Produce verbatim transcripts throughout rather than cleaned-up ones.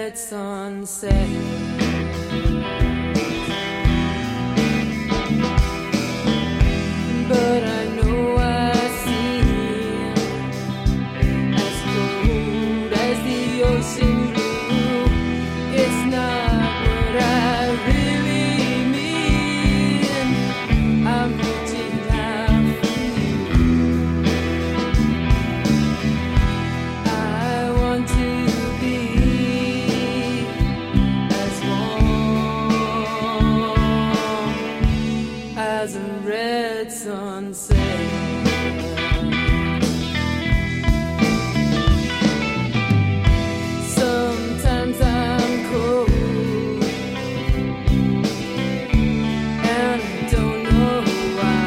red sunset. But I know I seem as cold as the ocean blue. It's not what I really mean. I'm reaching out for you. I want to be as warm as a red sunset. Sometimes I'm cold and I don't know why.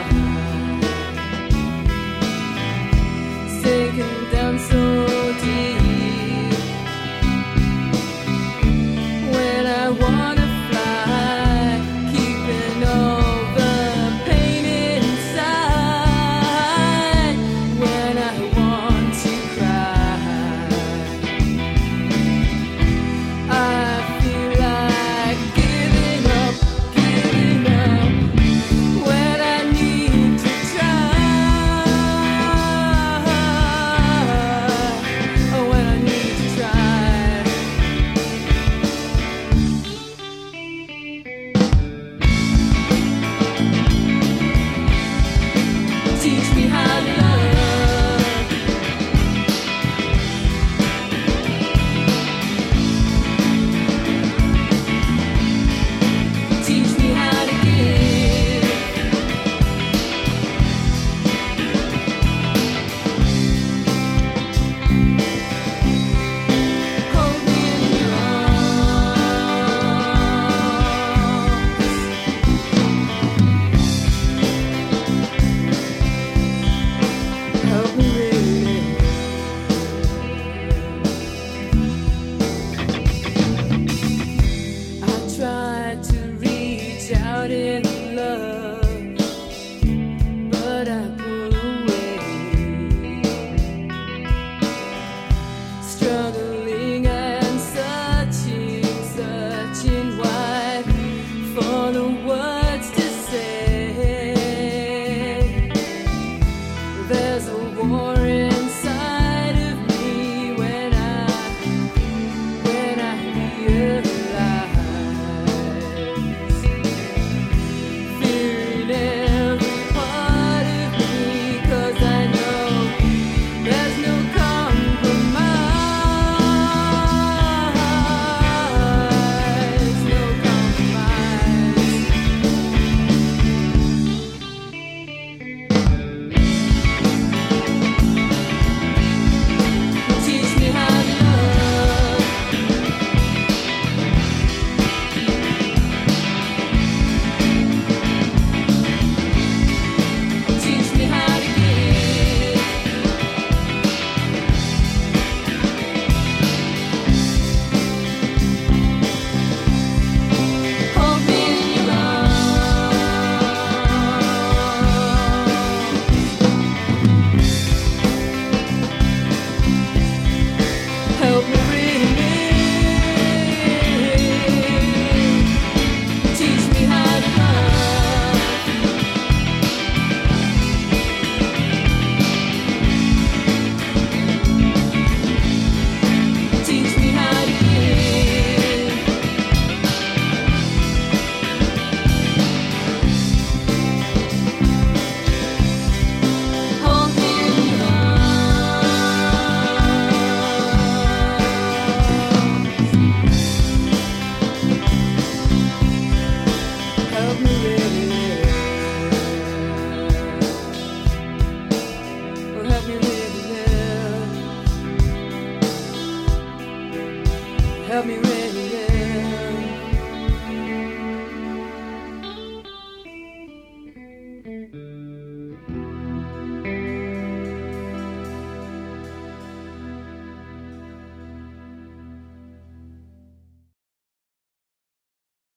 Sinking down so deep when I wanna fly, keeping all the pain inside when I want to cry. I feel like giving up, giving up when I need to try. Oh, when I need to try. Teach me how to love. Teach me how to give. Hold me in your arms. Help me really. I tried to reach out in love, but I pull away, struggling and searching, searching wide for the words to say. There's a war inside of me when I, when I realize, fearing every part of me, 'cause I know there's no compromise, no compromise. Teach me how to love. Teach me how to give. Hold me in your arms. Help me really. Teach me how to love. Teach me how to give. Hold me in your arms. Help me really. Oh, help me really live. Help me really live.